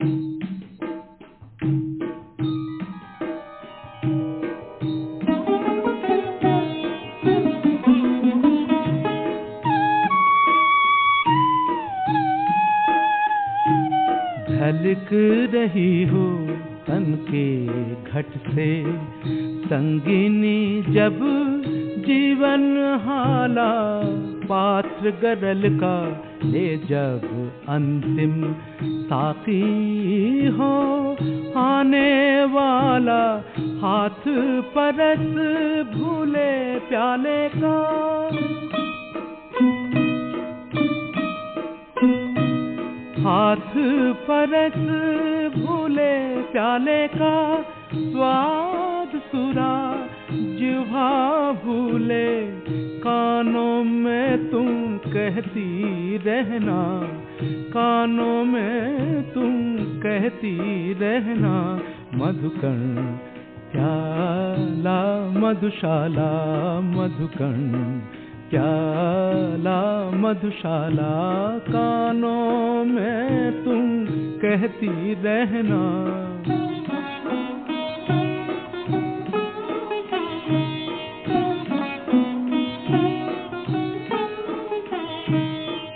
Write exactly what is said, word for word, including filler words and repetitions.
झलक रही हो तन के घट से संगिनी जब जीवन हाला, पात्र गरल का ले जब अंतिम साकी हो आने वाला, हाथ परस भूले प्याले का। हाथ परस भूले प्याले का, स्वाद सुरा जिह्वा भूले, कानों में तुम कहती रहना, कानों में तुम कहती रहना, मधुकण प्याला मधुशाला, मधुकण प्याला मधुशाला, कानों में तुम कहती रहना।